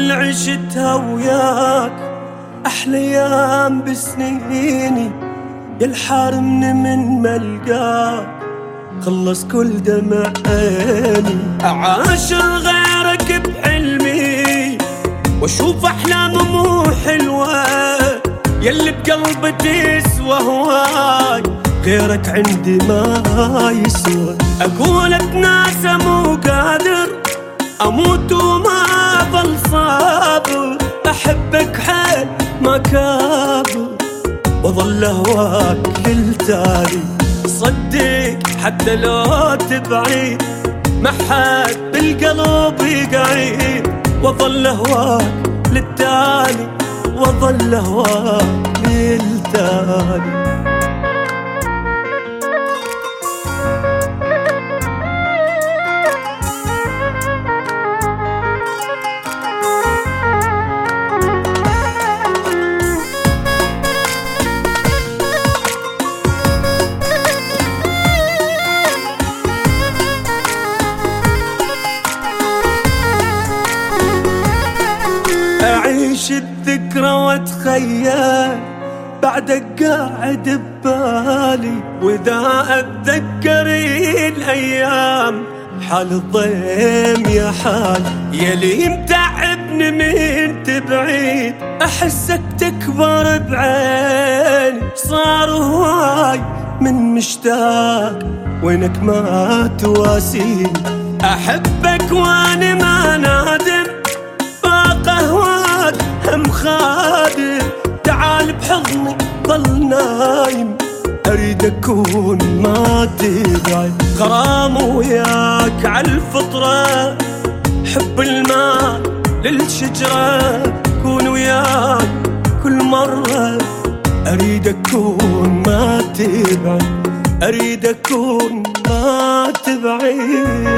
اللي عشتها وياك أحلى أيام بسنيني، يا الحارمني من ملقاك خلص كل دمع عيني. أعاشر غيرك بحلمي واشوف أحلام مو حلوة، يلي بقلبي تسوى هواي غيرك عندي ما يسوى. أقول اتناسى مو قادر، أموت وما ظل صابر، أحبك حيل ما كابر وظل هواك للتالي. صدق حتى لو تبعيد ما حد بالقلب يقعيد، وظل هواك للتالي وظل هواك للتالي. أعيش الذكرى واتخيل بعدك قاعد ببالي، وإذا أتذكر الأيام حال الضيم يا حال، يلي متعبني من تبعيد أحسك تكبر بعيني. صار هواي من مشتاق وينك ما تواسيني، أحبك وأنا ما نادم قهواك هم خادر. تعال بحضني ضل نايم، أريد أكون ما تبعد. غرام وياك عالفطرة، حب الماء للشجرة، كون وياك كل مرة. أريد أكون ما تبعد، أريد أكون ما تبعد.